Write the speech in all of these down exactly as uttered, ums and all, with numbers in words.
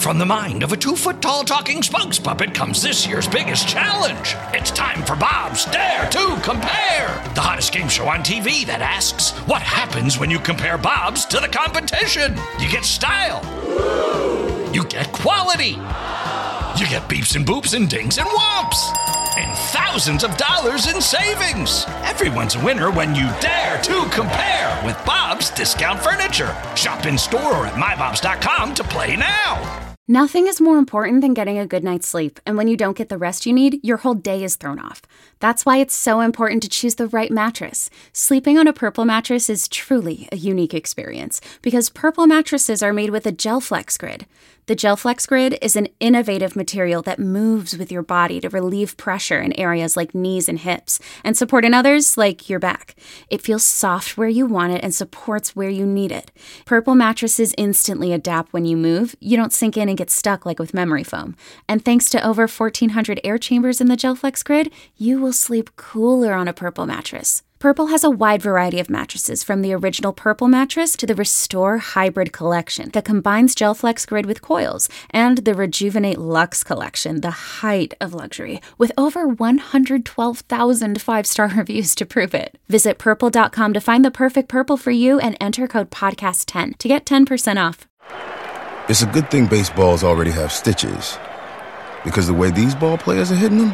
from the mind of a two-foot-tall talking spokes puppet comes this year's biggest challenge. It's time for Bob's Dare to Compare, the hottest game show on T V that asks, what happens when you compare Bobs to the competition? You get style. You get quality. You get beeps and boops and dings and whomps. And thousands of dollars in savings. Everyone's a winner when you dare to compare with Bob's Discount Furniture. Shop in store or at my bobs dot com to play now. Nothing is more important than getting a good night's sleep, and when you don't get the rest you need, your whole day is thrown off. That's why it's so important to choose the right mattress. Sleeping on a Purple mattress is truly a unique experience, because Purple mattresses are made with a GelFlex Grid. The GelFlex Grid is an innovative material that moves with your body to relieve pressure in areas like knees and hips, and support in others like your back. It feels soft where you want it and supports where you need it. Purple mattresses instantly adapt when you move. You don't sink in and get stuck like with memory foam. And thanks to over fourteen hundred air chambers in the GelFlex Grid, you will sleep cooler on a Purple mattress. Purple has a wide variety of mattresses, from the original Purple mattress to the Restore Hybrid collection that combines GelFlex Grid with coils, and the Rejuvenate Luxe collection, the height of luxury, with over one hundred twelve thousand five-star reviews to prove it. Visit purple dot com to find the perfect Purple for you and enter code podcast ten to get ten percent off. It's a good thing baseballs already have stitches, because the way these ball players are hitting them,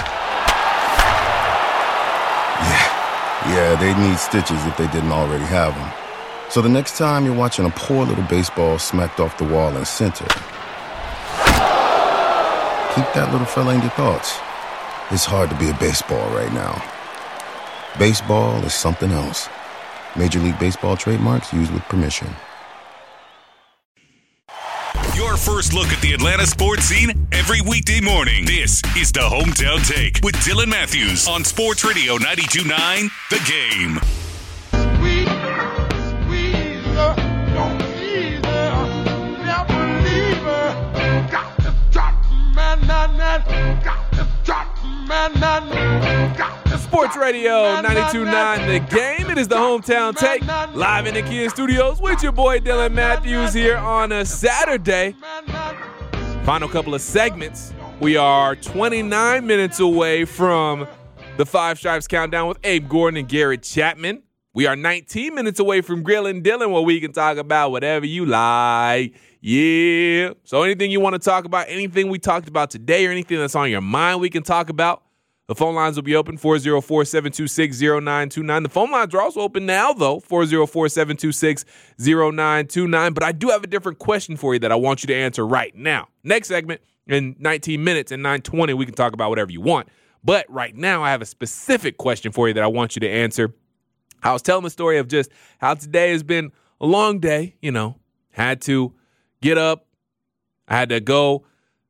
yeah. Yeah, they need stitches if they didn't already have them. So the next time you're watching a poor little baseball smacked off the wall in center, keep that little fella in your thoughts. It's hard to be a baseball right now. Baseball is something else. Major League Baseball trademarks used with permission. Your first look at the Atlanta sports scene every weekday morning. This is the Hometown Take with Dylan Matthews on Sports Radio ninety-two point nine The Game. Sweet, squeeze, don't ease, never leave her. Got to drop, man, man, man. Got to drop, man, man, man. Sports Radio ninety-two point nine The Game. It is the Hometown Take, live in the Kia Studios with your boy Dylan Matthews here on a Saturday. Final couple of segments. We are twenty-nine minutes away from the Five Stripes Countdown with Abe Gordon and Garrett Chapman. We are nineteen minutes away from Grillin' Dylan, where we can talk about whatever you like. Yeah. So anything you want to talk about, anything we talked about today or anything that's on your mind, we can talk about. The phone lines will be open, four oh four, seven two six, oh nine two nine. The phone lines are also open now, though, four oh four, seven two six, oh nine two nine. But I do have a different question for you that I want you to answer right now. Next segment, in nineteen minutes and nine twenty, we can talk about whatever you want. But right now, I have a specific question for you that I want you to answer. I was telling the story of just how today has been a long day, you know, had to get up. I had to go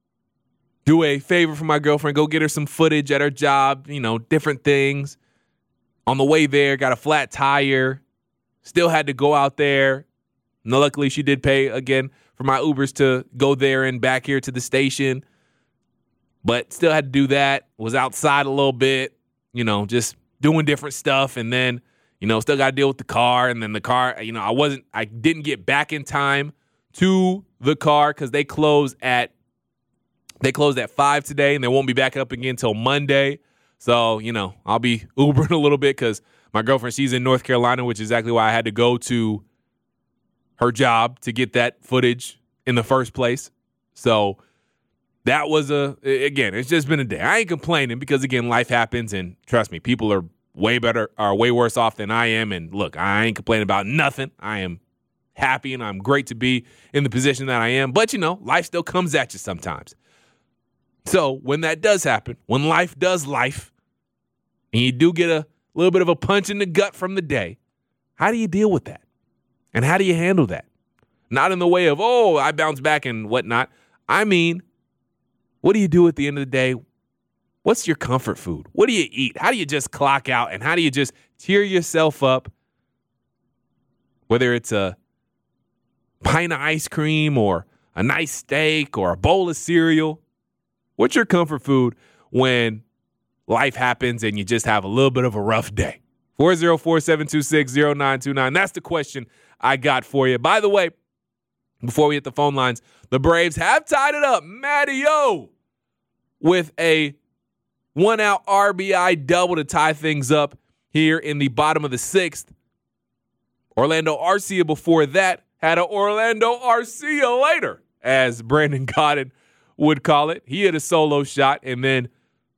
do a favor for my girlfriend, go get her some footage at her job, you know, different things. On the way there, got a flat tire. Still had to go out there. No, luckily, she did pay, again, for my Ubers to go there and back here to the station. But still had to do that. Was outside a little bit, you know, just doing different stuff. And then, you know, still got to deal with the car. And then the car, you know, I wasn't, I didn't get back in time to the car because they close at They closed at five today, and they won't be back up again until Monday. So, you know, I'll be Ubering a little bit because my girlfriend, she's in North Carolina, which is exactly why I had to go to her job to get that footage in the first place. So that was a, again, it's just been a day. I ain't complaining because, again, life happens, and trust me, people are way better, are way worse off than I am. And look, I ain't complaining about nothing. I am happy, and I'm great to be in the position that I am. But, you know, life still comes at you sometimes. So when that does happen, when life does life, and you do get a little bit of a punch in the gut from the day, how do you deal with that? And how do you handle that? Not in the way of, oh, I bounce back and whatnot. I mean, what do you do at the end of the day? What's your comfort food? What do you eat? How do you just clock out? And how do you just cheer yourself up? Whether it's a pint of ice cream or a nice steak or a bowl of cereal. What's your comfort food when life happens and you just have a little bit of a rough day? four oh four, seven two six, oh nine two nine. That's the question I got for you. By the way, before we hit the phone lines, the Braves have tied it up. Matty-O with a one-out R B I double to tie things up here in the bottom of the sixth. Orlando Arcia before that had an Orlando Arcia later, as Brandon Godden would call it. He hit a solo shot, and then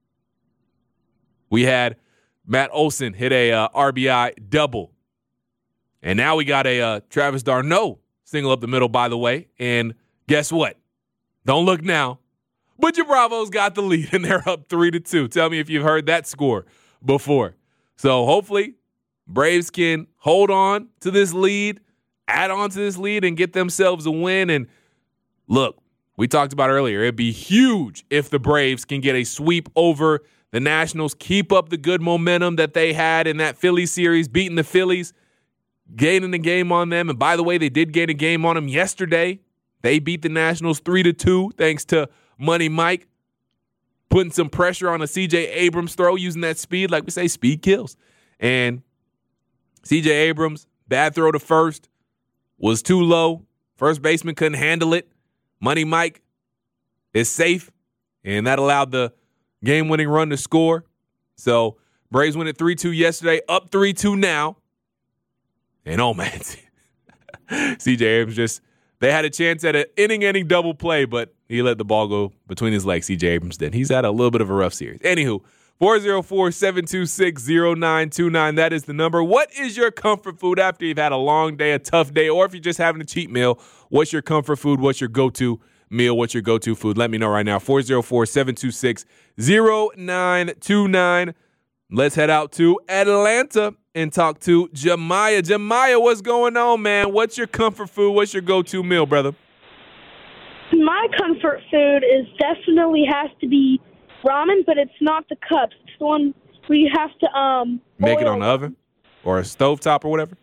we had Matt Olson hit a uh, R B I double. And now we got a uh, Travis d'Arnaud single up the middle, by the way. And guess what? Don't look now, but your Bravos got the lead, and they're up three to two. Tell me if you've heard that score before. So hopefully Braves can hold on to this lead, add on to this lead, and get themselves a win. And look, we talked about earlier, it'd be huge if the Braves can get a sweep over the Nationals, keep up the good momentum that they had in that Phillies series, beating the Phillies, gaining the game on them. And by the way, they did gain a game on them yesterday. They beat the Nationals three to two thanks to Money Mike putting some pressure on a C J Abrams throw, using that speed. Like we say, speed kills. And C J Abrams, bad throw to first, was too low. First baseman couldn't handle it. Money Mike is safe, and that allowed the game-winning run to score. So Braves win at three two yesterday, up three two now. And, oh, man, C J Abrams just – they had a chance at an inning-ending double play, but he let the ball go between his legs, C J Abrams did. He's had a little bit of a rough series. Anywho, four oh four, seven two six, oh nine two nine, that is the number. What is your comfort food after you've had a long day, a tough day, or if you're just having a cheat meal? What's your comfort food? What's your go-to meal? What's your go-to food? Let me know right now. four oh four, seven two six, oh nine two nine. Let's head out to Atlanta and talk to Jemiah. Jemiah, what's going on, man? What's your comfort food? What's your go-to meal, brother? My comfort food is definitely has to be ramen, but it's not the cups. It's the one where you have to um make it on the them. oven or a stovetop or whatever.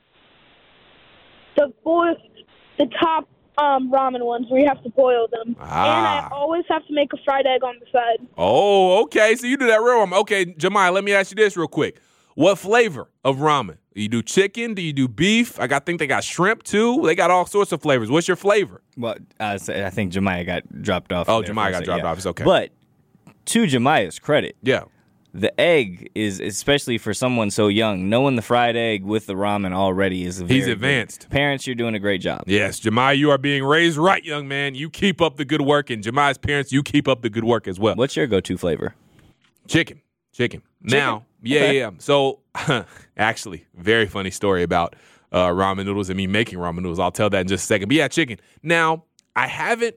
The boil, the top um ramen ones where you have to boil them, Ah. and I always have to make a fried egg on the side. Oh, okay. So you do that real ramen. Okay, Jemiah, let me ask you this real quick. What flavor of ramen? Do you do chicken? Do you do beef? I got think they got shrimp too. They got all sorts of flavors. What's your flavor? Well, I say- I think Jemiah got dropped off. Oh, there Jemiah for a got sec, dropped yeah. off. It's okay. But to Jemiah's credit, Yeah. the egg is, especially for someone so young, knowing the fried egg with the ramen already is very He's good. advanced. Parents, you're doing a great job. Yes, Jemiah, you are being raised right, young man. You keep up the good work. And Jemiah's parents, you keep up the good work as well. What's your go-to flavor? Chicken. Chicken. Now, yeah, Okay. yeah. So, actually, very funny story about uh, ramen noodles and me making ramen noodles. I'll tell that in just a second. But yeah, chicken. Now, I haven't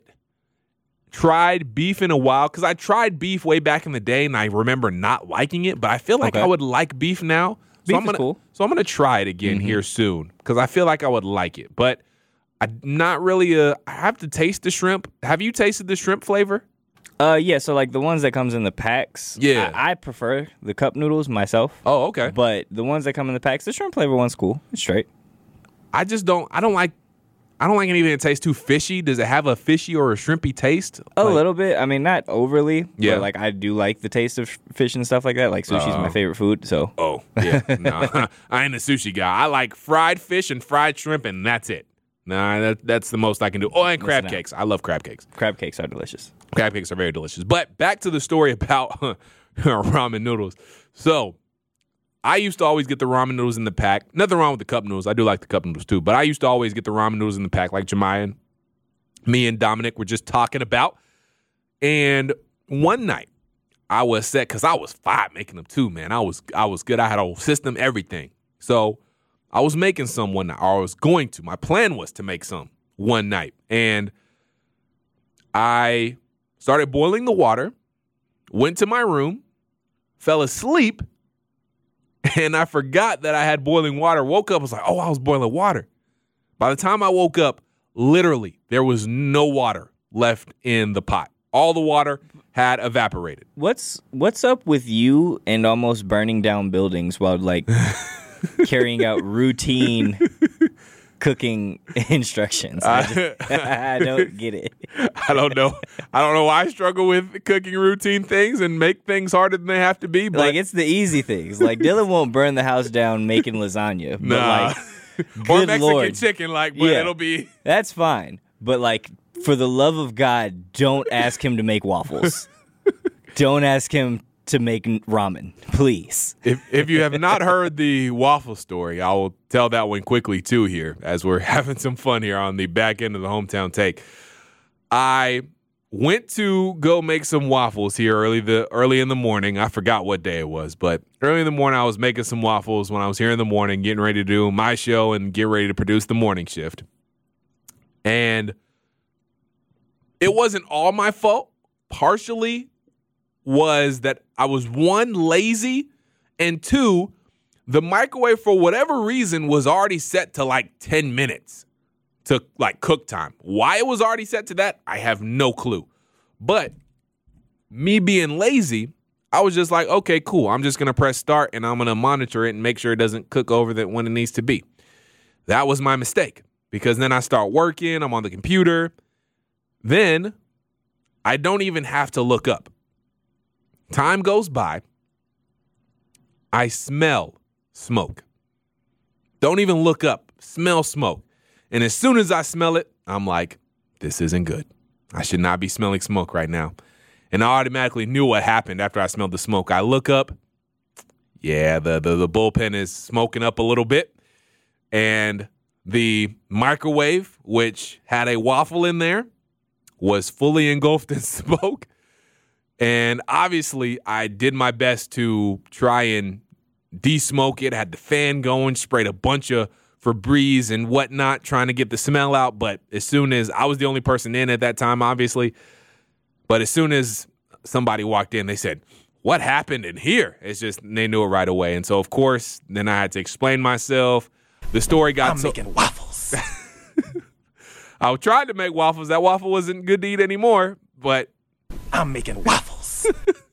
tried beef in a while because I tried beef way back in the day and I remember not liking it, but I feel like Okay. I would like beef now. So Beef I'm is gonna, cool. So I'm going to try it again here soon because I feel like I would like it. But I'm not really a, I have to taste the shrimp. Have you tasted the shrimp flavor? Uh, yeah, so like the ones that comes in the packs, Yeah. I, I prefer the cup noodles myself. Oh, okay. But the ones that come in the packs, the shrimp flavor one's cool. It's straight. I just don't, I don't like, I don't like anything that tastes too fishy. Does it have a fishy or a shrimpy taste? A Like- little bit. I mean, not overly. Yeah. But like I do like the taste of fish and stuff like that. Like sushi's Oh. my favorite food. So Oh, yeah. No, I ain't a sushi guy. I like fried fish and fried shrimp, and that's it. Nah, that, that's the most I can do. Oh, and crab Listen up. cakes. I love crab cakes. crab cakes are delicious. Crab cakes are very delicious. But back to the story about ramen noodles. So I used to always get the ramen noodles in the pack. Nothing wrong with the cup noodles. I do like the cup noodles too. But I used to always get the ramen noodles in the pack like Jemiah and me and Dominic were just talking about. And one night I was set because I was fine making them too, man. I was I was good. I had a whole system, everything. So I was making some one night, or I was going to. My plan was to make some one night. And I started boiling the water, went to my room, fell asleep, and I forgot that I had boiling water. Woke up, I was like, oh, I was boiling water. By the time I woke up, literally, there was no water left in the pot. All the water had evaporated. What's what's up with you and almost burning down buildings while like carrying out routine cooking instructions? I, just, I don't get it. I don't know. I don't know why I struggle with cooking routine things and make things harder than they have to be. But Like it's the easy things. Like Dylan won't burn the house down making lasagna. But nah. like or good Mexican Lord. chicken, like, but Yeah. it'll be. that's fine. but like, for the love of God, don't ask him to make waffles. Don't ask him to make ramen, please. If if you have not heard the waffle story, I will tell that one quickly too here, as we're having some fun here on the back end of the Hometown Take. I went to go make some waffles here early the early in the morning. I forgot what day it was, but early in the morning I was making some waffles when I was here in the morning, getting ready to do my show and get ready to produce the morning shift. And it wasn't all my fault. Partially was that I was, one, lazy, and two, the microwave, for whatever reason, was already set to like ten minutes to like cook time. Why it was already set to that, I have no clue. But me being lazy, I was just like, okay, cool. I'm just going to press start and I'm going to monitor it and make sure it doesn't cook over that when it needs to be. That was my mistake, because then I start working. I'm on the computer. Then I don't even have to look up. Time goes by. I smell smoke. Don't even look up. Smell smoke. And as soon as I smell it, I'm like, this isn't good. I should not be smelling smoke right now. And I automatically knew what happened after I smelled the smoke. I look up. Yeah, the, the, the bullpen is smoking up a little bit. And the microwave, which had a waffle in there, was fully engulfed in smoke. And obviously, I did my best to try and de-smoke it. I had the fan going, sprayed a bunch of Febreze and whatnot, trying to get the smell out. But as soon as I was the only person in at that time, obviously. But as soon as somebody walked in, they said, what happened in here? It's just, they knew it right away. And so, of course, then I had to explain myself. The story got I'm so- making waffles. I tried to make waffles. That waffle wasn't good to eat anymore, but I'm making waffles.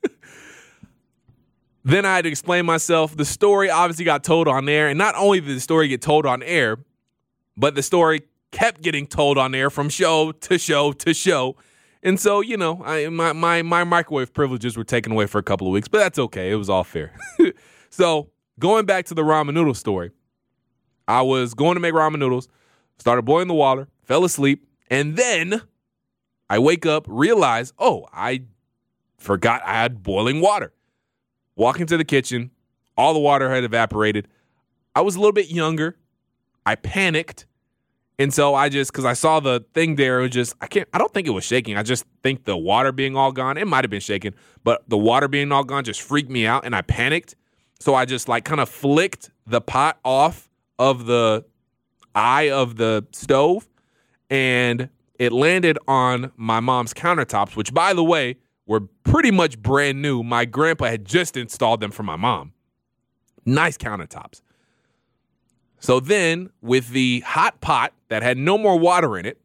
Then I had to explain myself. The story obviously got told on air, and not only did the story get told on air, but the story kept getting told on air from show to show to show. And so, you know, I, my, my, my microwave privileges were taken away for a couple of weeks, but that's okay. It was all fair. So going back to the ramen noodle story, I was going to make ramen noodles, started boiling the water, fell asleep, and then I wake up, realize, oh, I forgot I had boiling water. Walk into the kitchen, all the water had evaporated. I was a little bit younger. I panicked. And so I just, because I saw the thing there, it was just, I can't, I don't think it was shaking. I just think the water being all gone, it might have been shaking, but the water being all gone just freaked me out and I panicked. So I just like kind of flicked the pot off of the eye of the stove and it landed on my mom's countertops, which, by the way, were pretty much brand new. My grandpa had just installed them for my mom. Nice countertops. So then, with the hot pot that had no more water in it,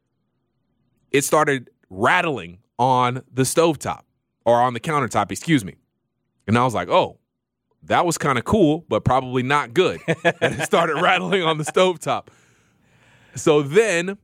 it started rattling on the stovetop, or on the countertop, excuse me. And I was like, oh, that was kind of cool, but probably not good. And it started rattling on the stovetop. So then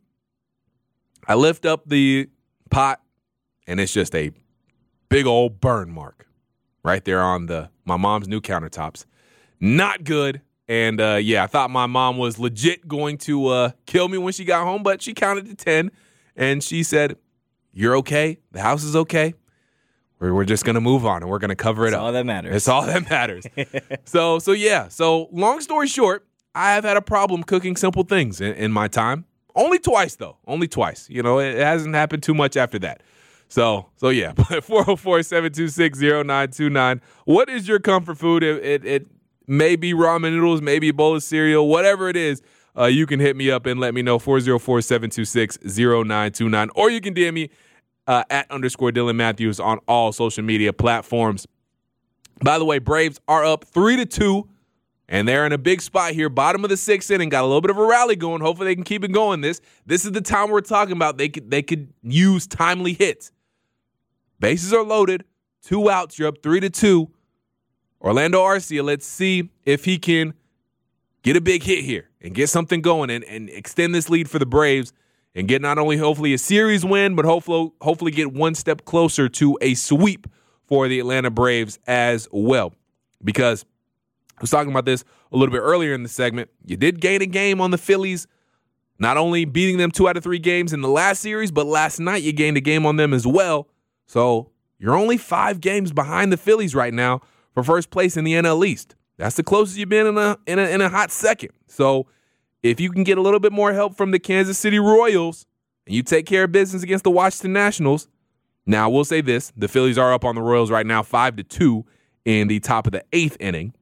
I lift up the pot, and it's just a big old burn mark right there on the my mom's new countertops. Not good. And, uh, yeah, I thought my mom was legit going to uh, kill me when she got home, but she counted to ten, and she said, you're okay. The house is okay. We're, we're just going to move on, and we're going to cover it It's up. all that matters. It's all that matters. so, so yeah. So, long story short, I have had a problem cooking simple things in, in my time. Only twice, though. Only twice. You know, it, it hasn't happened too much after that. So, so yeah. four oh four, seven two six, oh nine two nine. What is your comfort food? It, it, it Maybe ramen noodles, maybe a bowl of cereal, whatever it is, uh, you can hit me up and let me know, four oh four, seven two six, oh nine two nine. Or you can D M me uh, at underscore Dylan Matthews on all social media platforms. By the way, Braves are up three to two, and they're in a big spot here, bottom of the sixth inning, got a little bit of a rally going. Hopefully they can keep it going. This this is the time we're talking about. They could, they could use timely hits. Bases are loaded, two outs, you're up three to two. Orlando Arcia, let's see if he can get a big hit here and get something going and, and extend this lead for the Braves and get not only hopefully a series win, but hopefully hopefully get one step closer to a sweep for the Atlanta Braves as well. Because I was talking about this a little bit earlier in the segment. You did gain a game on the Phillies not only beating them two out of three games in the last series, but last night you gained a game on them as well. So you're only five games behind the Phillies right now for first place in the N L East. That's the closest you've been in a, in a in a hot second. So if you can get a little bit more help from the Kansas City Royals and you take care of business against the Washington Nationals, now we'll say this: the Phillies are up on the Royals right now, five to two in the top of the eighth inning.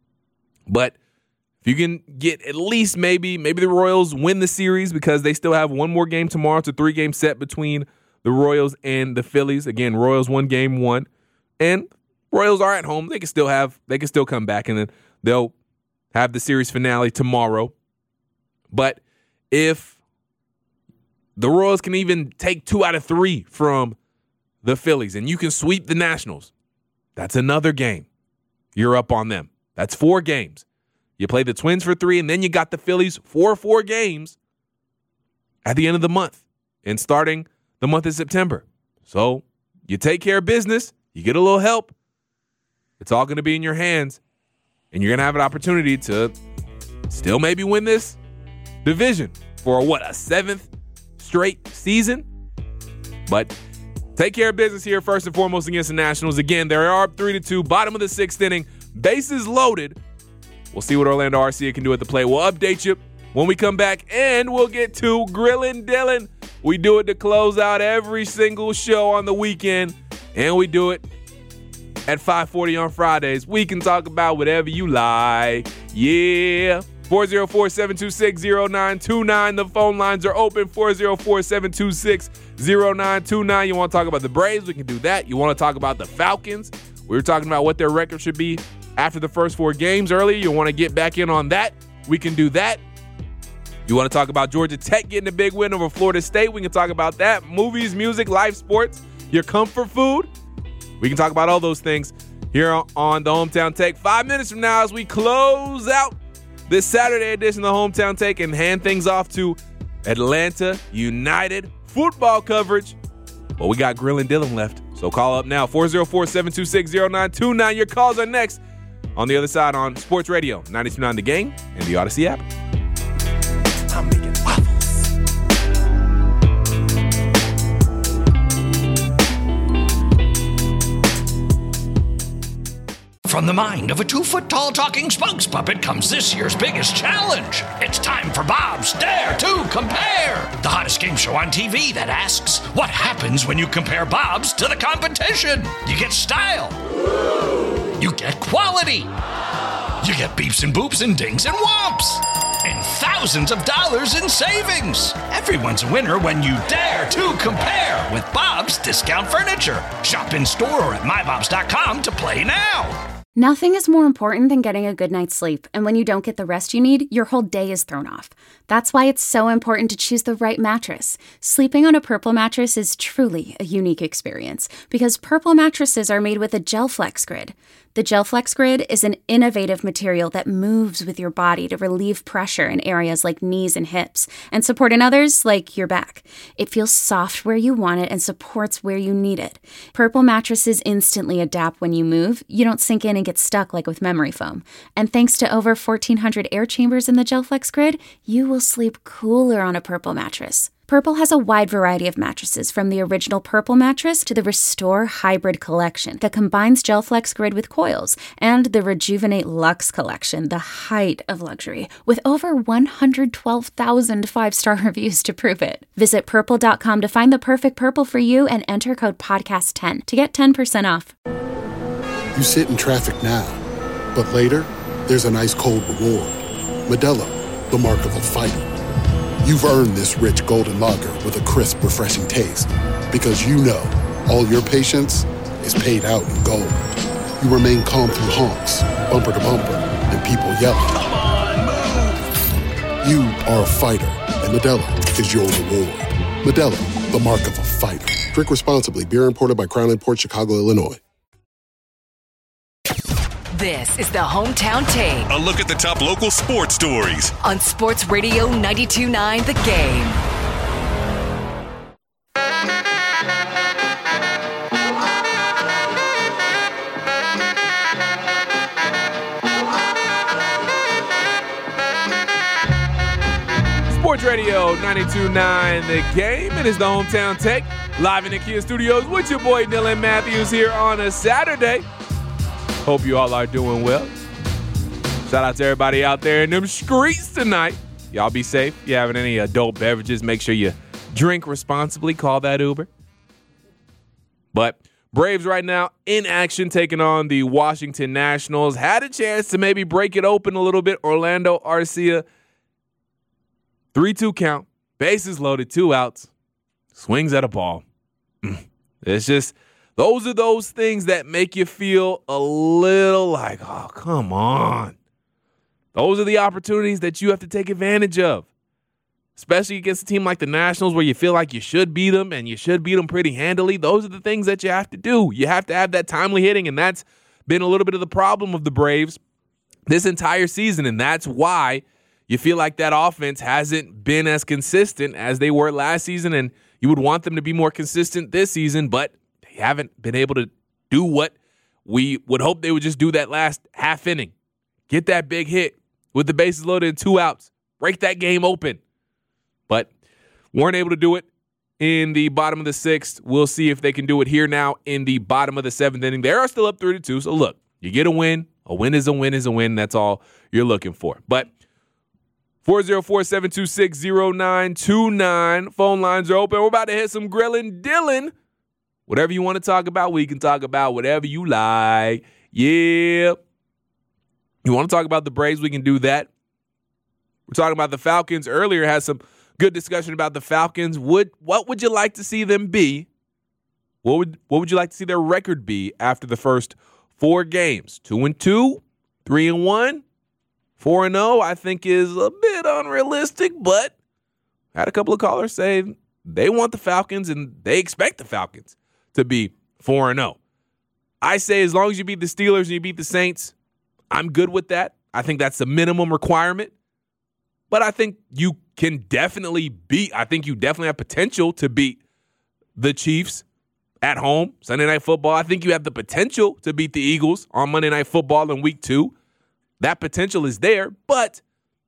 But if you can get at least maybe maybe the Royals win the series because they still have one more game tomorrow. It's a three-game set between the Royals and the Phillies. Again, Royals won game one, and Royals are at home. They can still have they can still come back, and then they'll have the series finale tomorrow. But if the Royals can even take two out of three from the Phillies and you can sweep the Nationals, that's another game. You're up on them. That's four games. You play the Twins for three, and then you got the Phillies for four games at the end of the month and starting the month of September. So you take care of business, you get a little help. It's all going to be in your hands, and you're going to have an opportunity to still maybe win this division for, what, a seventh straight season? But take care of business here first and foremost against the Nationals. Again, they are up three to two, bottom of the sixth inning, bases loaded. We'll see what Orlando Arcia can do at the plate. We'll update you when we come back, and we'll get to Grillin' Dylan. We do it to close out every single show on the weekend, and we do it at five forty on Fridays. We can talk about whatever you like. Yeah. four oh four, seven two six, oh nine two nine. The phone lines are open. four oh four, seven two six, oh nine two nine. You want to talk about the Braves? We can do that. You want to talk about the Falcons? We were talking about what their record should be after the first four games earlier. You want to get back in on that? We can do that. You want to talk about Georgia Tech getting a big win over Florida State? We can talk about that. Movies, music, live sports, your comfort food. We can talk about all those things here on the Hometown Take. Five minutes from now as we close out this Saturday edition of the Hometown Take and hand things off to Atlanta United football coverage. Well, we got Grillin' Dylan left, so call up now. four oh four, seven two six, oh nine two nine. Your calls are next on the other side on Sports Radio ninety-two point nine The Game and the Odyssey app. I'm making waffles. From the mind of a two-foot-tall talking spokes puppet comes this year's biggest challenge. It's time for Bob's Dare to Compare, the hottest game show on T V that asks, what happens when you compare Bob's to the competition? You get style. You get quality. You get beeps and boops and dings and whomps. And thousands of dollars in savings. Everyone's a winner when you dare to compare with Bob's Discount Furniture. Shop in store or at my bobs dot com to play now. Nothing is more important than getting a good night's sleep, and when you don't get the rest you need, your whole day is thrown off. That's why it's so important to choose the right mattress. Sleeping on a Purple mattress is truly a unique experience, because Purple mattresses are made with a GelFlex Grid. The GelFlex Grid is an innovative material that moves with your body to relieve pressure in areas like knees and hips, and support in others like your back. It feels soft where you want it and supports where you need it. Purple mattresses instantly adapt when you move. You don't sink in and get stuck like with memory foam. And thanks to over fourteen hundred air chambers in the GelFlex Grid, you will sleep cooler on a Purple mattress. Purple has a wide variety of mattresses, from the original Purple mattress to the Restore Hybrid collection that combines GelFlex Grid with coils, and the Rejuvenate Luxe collection, the height of luxury, with over one hundred twelve thousand five-star reviews to prove it. Visit purple dot com to find the perfect Purple for you and enter code podcast ten to get ten percent off. You sit in traffic now, but later, there's an ice-cold reward. Modelo, the mark of a fighter. You've earned this rich golden lager with a crisp, refreshing taste. Because you know, all your patience is paid out in gold. You remain calm through honks, bumper to bumper, and people yelling. Come on, move! You are a fighter, and Modelo is your reward. Modelo, the mark of a fighter. Drink responsibly. Beer imported by Crown Imports, Chicago, Illinois. This is the Hometown Take. A look at the top local sports stories on Sports Radio ninety-two point nine The Game. Sports Radio ninety-two point nine The Game. It is the Hometown Take. Live in the Kia Studios with your boy Dylan Matthews here on a Saturday. Hope you all are doing well. Shout out to everybody out there in them streets tonight. Y'all be safe. If you're having any adult beverages, make sure you drink responsibly. Call that Uber. But Braves right now in action taking on the Washington Nationals. Had a chance to maybe break it open a little bit. Orlando Arcia, three two count, bases loaded, two outs, swings at a ball. It's just, those are those things that make you feel a little like, oh, come on. Those are the opportunities that you have to take advantage of, especially against a team like the Nationals where you feel like you should beat them and you should beat them pretty handily. Those are the things that you have to do. You have to have that timely hitting, and that's been a little bit of the problem of the Braves this entire season, and that's why you feel like that offense hasn't been as consistent as they were last season, and you would want them to be more consistent this season, but they haven't been able to do what we would hope they would just do that last half inning. Get that big hit with the bases loaded and two outs. Break that game open. But weren't able to do it in the bottom of the sixth. We'll see if they can do it here now in the bottom of the seventh inning. They are still up three to two, so look, you get a win. A win is a win is a win. That's all you're looking for. But four oh four, seven two six, oh nine two nine. Phone lines are open. We're about to hit some grilling. Dylan, whatever you want to talk about, we can talk about whatever you like. Yeah. You want to talk about the Braves, we can do that. We're talking about the Falcons earlier, had some good discussion about the Falcons. Would what would you like to see them be? What would what would you like to see their record be after the first four games? Two and two, three and one, four and zero. I think is a bit unrealistic, but I had a couple of callers say they want the Falcons and they expect the Falcons to be four and zero. I say as long as you beat the Steelers and you beat the Saints, I'm good with that. I think that's the minimum requirement. But I think you can definitely beat, I think you definitely have potential to beat the Chiefs at home, Sunday Night Football. I think you have the potential to beat the Eagles on Monday Night Football in week two. That potential is there, but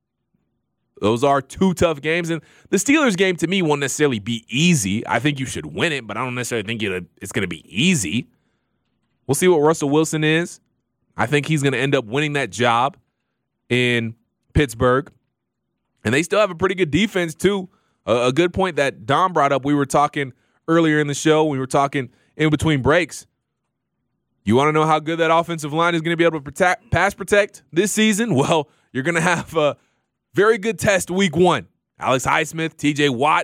those are two tough games. And the Steelers game, to me, won't necessarily be easy. I think you should win it, but I don't necessarily think it's going to be easy. We'll see what Russell Wilson is. I think he's going to end up winning that job in Pittsburgh. And they still have a pretty good defense, too. A, a good point that Don brought up. We were talking earlier in the show. We were talking in between breaks. You want to know how good that offensive line is going to be able to protect, pass protect this season? Well, you're going to have a very good test week one. Alex Highsmith, T J Watt.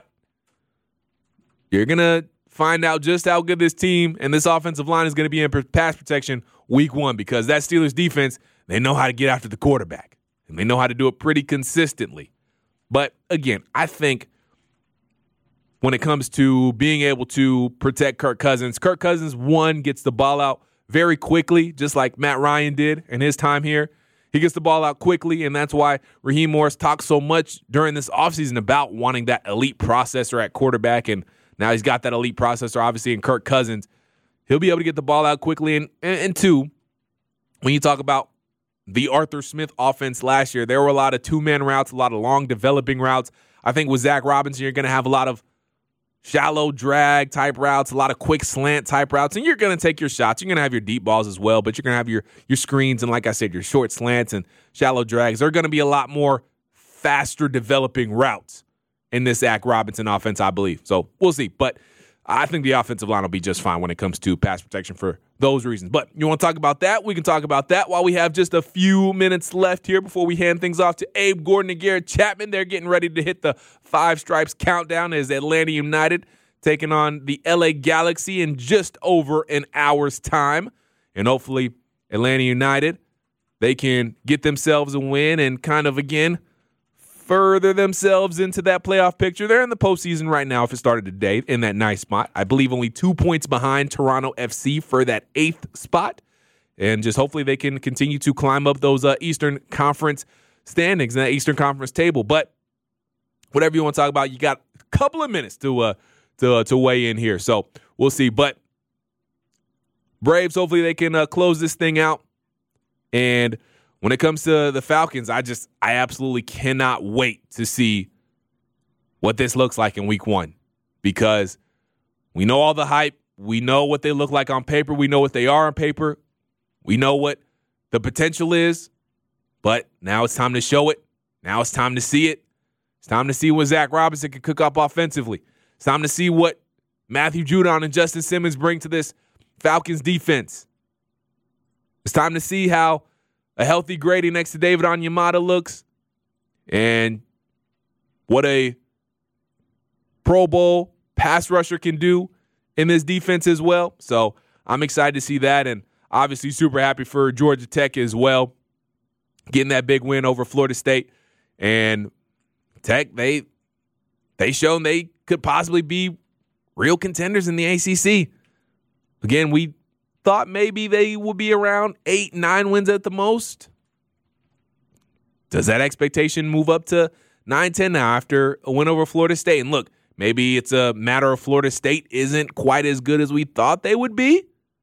You're going to find out just how good this team and this offensive line is going to be in pass protection week one, because that Steelers defense, they know how to get after the quarterback, and they know how to do it pretty consistently. But, again, I think when it comes to being able to protect Kirk Cousins, Kirk Cousins, one, gets the ball out very quickly, just like Matt Ryan did in his time here. He gets the ball out quickly, and that's why Raheem Morris talked so much during this offseason about wanting that elite processor at quarterback, and now he's got that elite processor, obviously, in Kirk Cousins. He'll be able to get the ball out quickly. And, and, and two, when you talk about the Arthur Smith offense last year, there were a lot of two-man routes, a lot of long developing routes. I think with Zach Robinson, you're going to have a lot of shallow drag type routes, a lot of quick slant type routes, and you're going to take your shots. You're going to have your deep balls as well, but you're going to have your, your screens and, like I said, your short slants and shallow drags. There are going to be a lot more faster developing routes in this Zach Robinson offense, I believe. So we'll see. But I think the offensive line will be just fine when it comes to pass protection for those reasons. But you want to talk about that? We can talk about that while we have just a few minutes left here before we hand things off to Abe Gordon and Garrett Chapman. They're getting ready to hit the Five Stripes countdown as Atlanta United taking on the L A Galaxy in just over an hour's time. And hopefully Atlanta United, they can get themselves a win and kind of, again, further themselves into that playoff picture. They're in the postseason right now if it started today in that nice spot. I believe only two points behind Toronto F C for that eighth spot. And just hopefully they can continue to climb up those uh, Eastern Conference standings and that Eastern Conference table. But whatever you want to talk about, you got a couple of minutes to uh, to uh, to weigh in here. So we'll see. But Braves, hopefully they can uh, close this thing out. And when it comes to the Falcons, I just, I absolutely cannot wait to see what this looks like in week one, because we know all the hype. We know what they look like on paper. We know what they are on paper. We know what the potential is, but now it's time to show it. Now it's time to see it. It's time to see what Zach Robinson can cook up offensively. It's time to see what Matthew Judon and Justin Simmons bring to this Falcons defense. It's time to see how a healthy Grady next to David Onyemata looks, and what a Pro Bowl pass rusher can do in this defense as well. So I'm excited to see that, and obviously super happy for Georgia Tech as well, getting that big win over Florida State. And Tech, they they shown they could possibly be real contenders in the A C C. Again, we thought maybe they would be around eight, nine wins at the most. Does that expectation move up to nine, ten now after a win over Florida State? And look, maybe it's a matter of Florida State isn't quite as good as we thought they would be.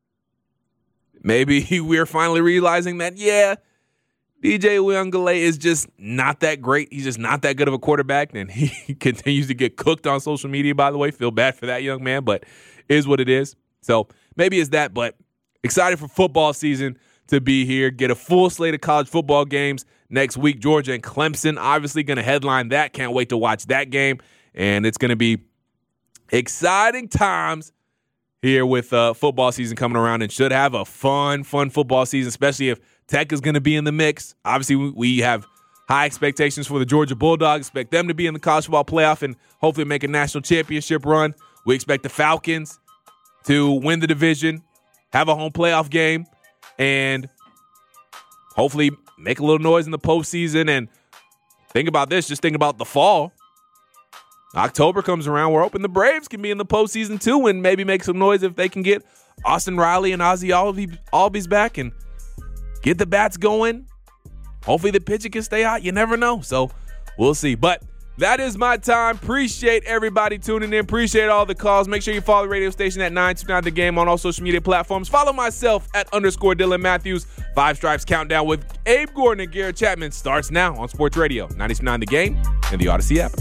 Maybe we're finally realizing that, yeah, D J Uiagalelei is just not that great. He's just not that good of a quarterback, and he continues to get cooked on social media, by the way. Feel bad for that young man, but is what it is. So maybe it's that, but excited for football season to be here. Get a full slate of college football games next week. Georgia and Clemson obviously going to headline that. Can't wait to watch that game. And it's going to be exciting times here with uh, football season coming around, and should have a fun, fun football season, especially if Tech is going to be in the mix. Obviously, we have high expectations for the Georgia Bulldogs. Expect them to be in the college football playoff and hopefully make a national championship run. We expect the Falcons to win the division, have a home playoff game, and hopefully make a little noise in the postseason. And think about this. Just think about the fall. October comes around. We're hoping the Braves can be in the postseason too and maybe make some noise if they can get Austin Riley and Ozzie Albies, Albies back and get the bats going. Hopefully the pitcher can stay out. You never know. So we'll see. But that is my time. Appreciate everybody tuning in. Appreciate all the calls. Make sure you follow the radio station at nine two nine The Game on all social media platforms. Follow myself at underscore Dylan Matthews. Five Stripes Countdown with Abe Gordon and Garrett Chapman starts now on Sports Radio ninety-two point nine The Game and the Odyssey app.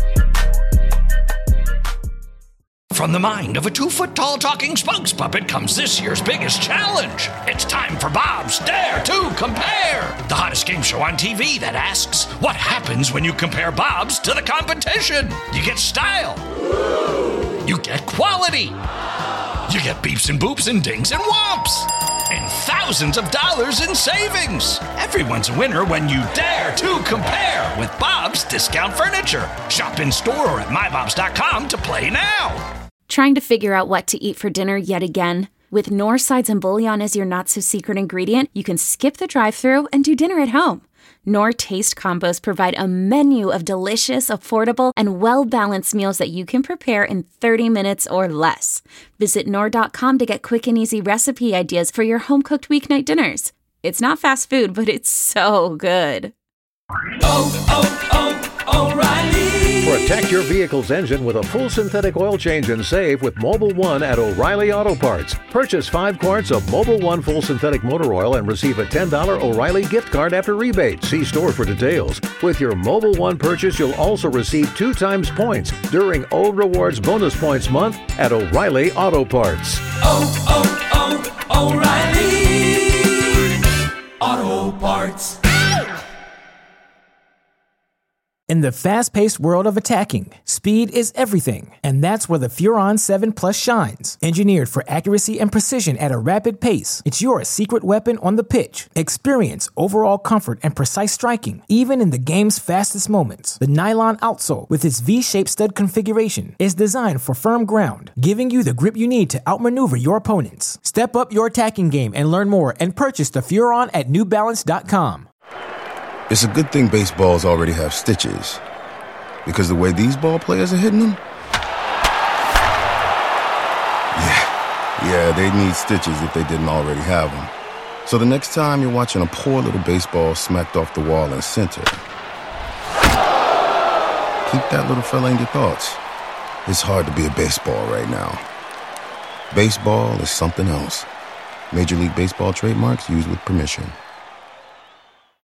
From the mind of a two-foot-tall talking spokes puppet comes this year's biggest challenge. It's time for Bob's Dare to Compare, the hottest game show on T V that asks, what happens when you compare Bob's to the competition? You get style. You get quality. You get beeps and boops and dings and whomps. And thousands of dollars in savings. Everyone's a winner when you dare to compare with Bob's Discount Furniture. Shop in store or at my bobs dot com to play now. Trying to figure out what to eat for dinner yet again? With Knorr sides and bouillon as your not-so-secret ingredient, you can skip the drive-thru and do dinner at home. Knorr Taste Combos provide a menu of delicious, affordable, and well-balanced meals that you can prepare in thirty minutes or less. Visit Knorr dot com to get quick and easy recipe ideas for your home-cooked weeknight dinners. It's not fast food, but it's so good. Oh, oh, oh, O'Reilly. Protect your vehicle's engine with a full synthetic oil change and save with Mobil one at O'Reilly Auto Parts. Purchase five quarts of Mobil one full synthetic motor oil and receive a ten dollars O'Reilly gift card after rebate. See store for details. With your Mobil one purchase, you'll also receive two times points during O Rewards Bonus Points Month at O'Reilly Auto Parts. Oh, oh, oh, O'Reilly Auto Parts. In the fast-paced world of attacking, speed is everything, and that's where the Furon seven Plus shines. Engineered for accuracy and precision at a rapid pace, it's your secret weapon on the pitch. Experience overall comfort and precise striking, even in the game's fastest moments. The nylon outsole, with its V-shaped stud configuration, is designed for firm ground, giving you the grip you need to outmaneuver your opponents. Step up your attacking game and learn more, and purchase the Furon at new balance dot com. It's a good thing baseballs already have stitches, because the way these ball players are hitting them, yeah, yeah, they need stitches if they didn't already have them. So the next time you're watching a poor little baseball smacked off the wall in center, keep that little fella in your thoughts. It's hard to be a baseball right now. Baseball is something else. Major League Baseball trademarks used with permission.